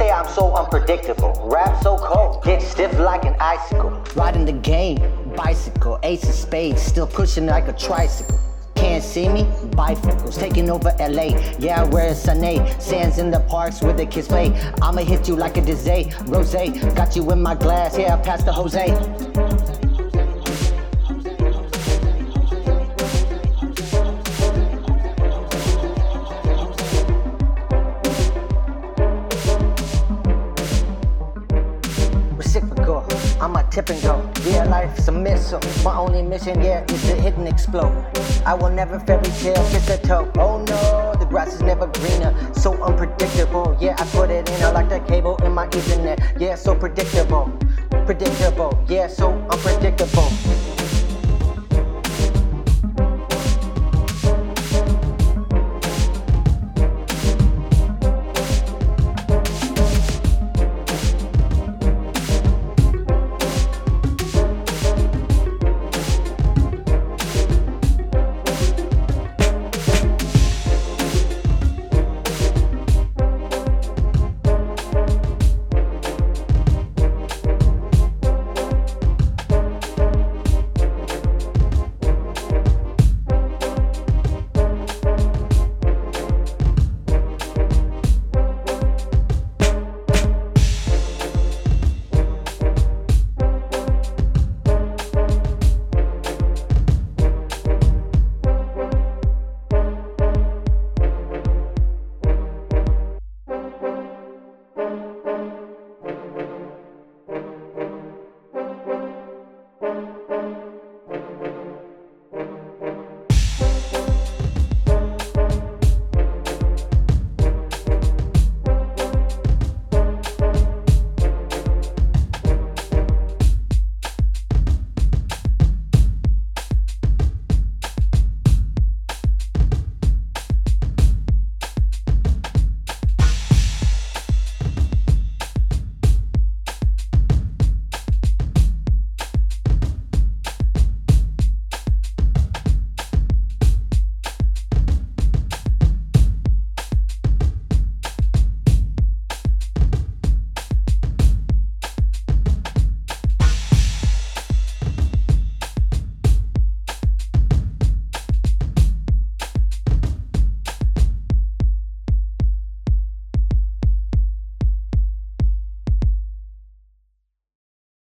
say I'm so unpredictable. Rap so cold, get stiff like an icicle. Riding the game, bicycle, ace of spades, still pushing like a tricycle. Can't see me? Bifocals, taking over LA. Yeah, I wear a Sunday. Sands in the parks where the kids play. I'ma hit you like a Dizay, Rose. Got you in my glass, yeah, I passed the Jose. Reciprocal, I'm a tip and go. Real life's a missile. My only mission, yeah, is to hit and explode. I will never fairy tale kiss a toe. Oh no, the grass is never greener. So unpredictable, yeah, I put it in. I like the cable in my Ethernet. Yeah, so predictable, yeah, so unpredictable.